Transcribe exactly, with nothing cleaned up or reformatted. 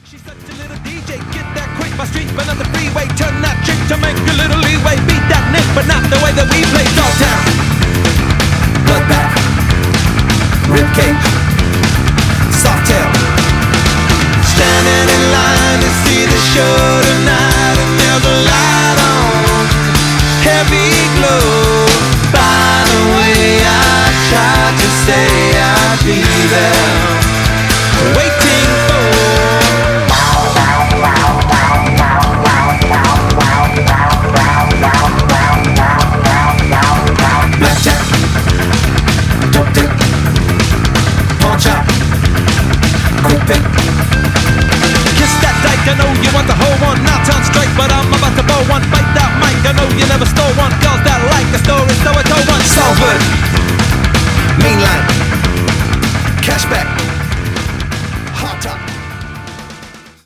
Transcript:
She's such a little D J, get that quick by street, but on the freeway, turn that trick to make a little leeway, beat that nick, but not the way that we play. Dogtown, bloodbath, ribcage, softail, standing in line to see the show tonight, and there's a light on, heavy glow. By the way, I tried to say I'd be there, waiting for. Blackjack, dope dip, pawn chop, quick pick. Kiss that dyke, I know you want the whole one. Not on strike, but I'm about to bow one. Bite that mic, I know you never stole one. Girls that like the story, so I told one. Salford, mainline, cashback.